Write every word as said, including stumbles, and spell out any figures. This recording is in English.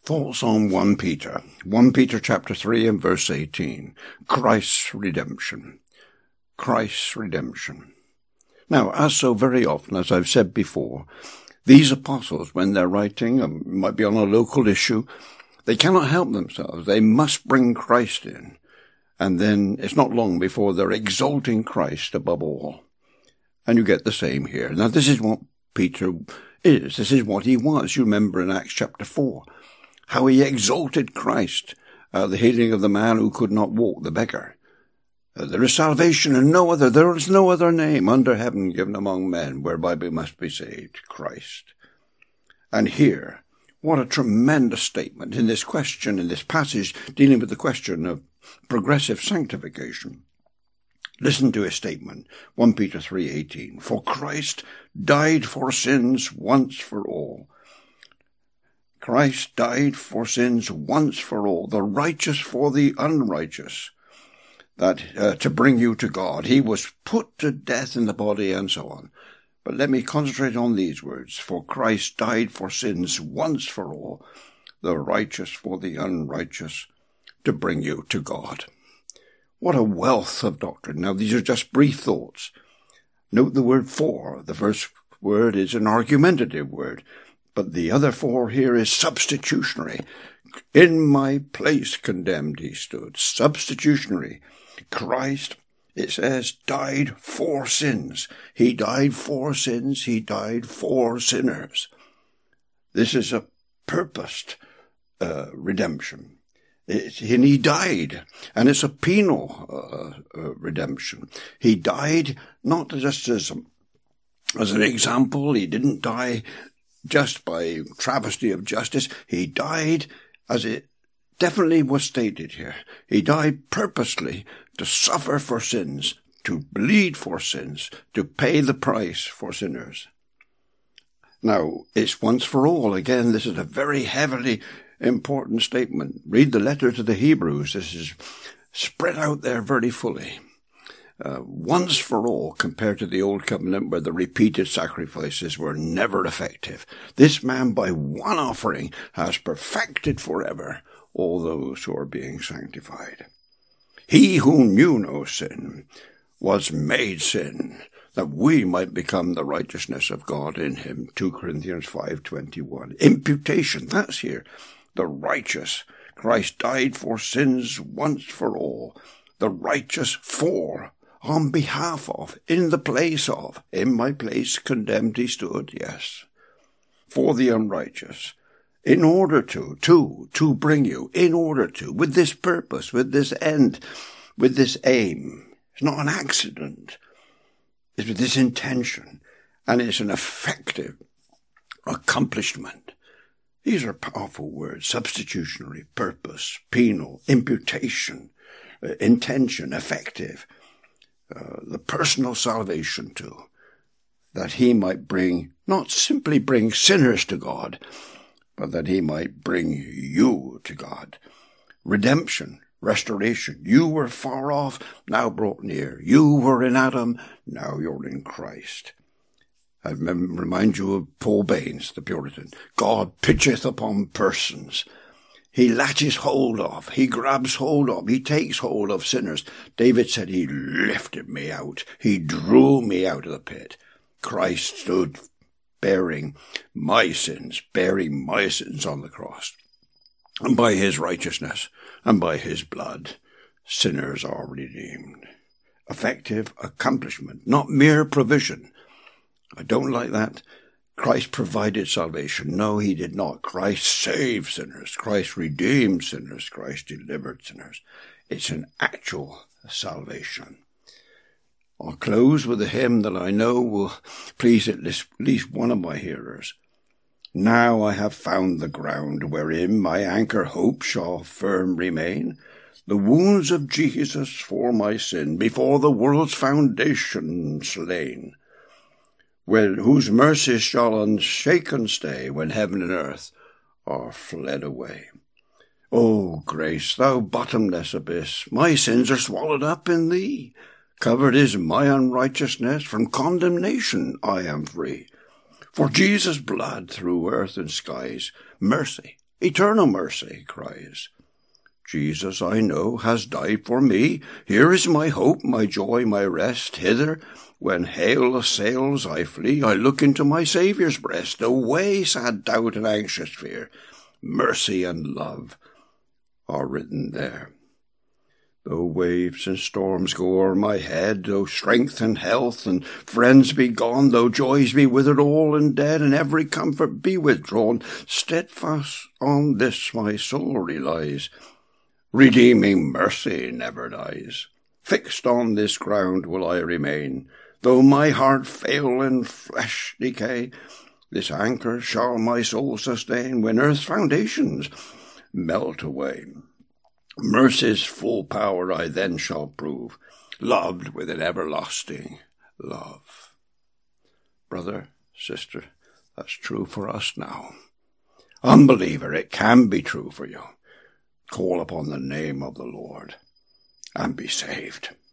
Thoughts on First Peter. First Peter chapter three and verse eighteen. Christ's redemption. Christ's redemption. Now, as so very often, as I've said before, these apostles, when they're writing, it might be on a local issue, they cannot help themselves. They must bring Christ in. And then it's not long before they're exalting Christ above all. And you get the same here. Now, this is what Peter is. This is what he was. You remember in Acts chapter four, how he exalted Christ, uh, the healing of the man who could not walk, the beggar. Uh, there is salvation in no other. There is no other name under heaven given among men whereby we must be saved. Christ. And here, what a tremendous statement in this question, in this passage, dealing with the question of progressive sanctification. Listen to his statement, First Peter three eighteen. For Christ died for sins once for all. Christ died for sins once for all, the righteous for the unrighteous, that uh, to bring you to God. He was put to death in the body and so on. But let me concentrate on these words. For Christ died for sins once for all, the righteous for the unrighteous, to bring you to God. What a wealth of doctrine. Now, these are just brief thoughts. Note the word for. The first word is an argumentative word, but the other for here is substitutionary. In my place condemned he stood. Substitutionary. Christ, it says, died for sins. He died for sins. He died for sinners. This is a purposed uh, redemption. It, and he died, and it's a penal uh, uh, redemption. He died not just as, as an example. He didn't die just by travesty of justice. He died, as it definitely was stated here, he died purposely to suffer for sins, to bleed for sins, to pay the price for sinners. Now, it's once for all. Again, this is a very heavily important statement. Read the letter to the Hebrews. This is spread out there very fully. Uh, once for all, compared to the Old Covenant where the repeated sacrifices were never effective. This man, by one offering, has perfected forever all those who are being sanctified. He who knew no sin was made sin, that we might become the righteousness of God in him. Second Corinthians five twenty-one. Imputation, that's here. The righteous. Christ died for sins once for all. The righteous for, on behalf of, in the place of. In my place condemned he stood, yes. For the unrighteous. In order to, to, to bring you, in order to, with this purpose, with this end, with this aim. It's not an accident. It's with this intention. And it's an effective accomplishment. These are powerful words. Substitutionary, purpose, penal, imputation, uh, intention, effective. Uh, the personal salvation too. That he might bring, not simply bring sinners to God, but that he might bring you to God. Redemption, restoration. You were far off, now brought near. You were in Adam, now you're in Christ. I remind you of Paul Baines, the Puritan. God pitcheth upon persons. He latches hold of, he grabs hold of, he takes hold of sinners. David said, he lifted me out. He drew me out of the pit. Christ stood bearing my sins, bearing my sins on the cross. And by his righteousness and by his blood, sinners are redeemed. Effective accomplishment, not mere provision. I don't like that. Christ provided salvation. No, he did not. Christ saved sinners. Christ redeemed sinners. Christ delivered sinners. It's an actual salvation. I'll close with a hymn that I know will please at least one of my hearers. Now I have found the ground wherein my anchor hope shall firm remain. The wounds of Jesus for my sin before the world's foundation slain. Where, whose mercies shall unshaken stay when heaven and earth are fled away. O grace, thou bottomless abyss, my sins are swallowed up in thee. Covered is my unrighteousness, from condemnation I am free. For Jesus' blood through earth and skies, mercy eternal mercy cries. Jesus, I know, has died for me. Here is my hope, my joy, my rest. Hither, when hail assails, I flee. I look into my Saviour's breast. Away, sad doubt and anxious fear. Mercy and love are written there. Though waves and storms go o'er my head, though strength and health and friends be gone, though joys be withered all and dead, and every comfort be withdrawn, steadfast on this my soul relies. Redeeming mercy never dies. Fixed on this ground will I remain, though my heart fail and flesh decay. This anchor shall my soul sustain when earth's foundations melt away. Mercy's full power I then shall prove, loved with an everlasting love. Brother, sister, that's true for us now. Unbeliever, it can be true for you. Call upon the name of the Lord and be saved.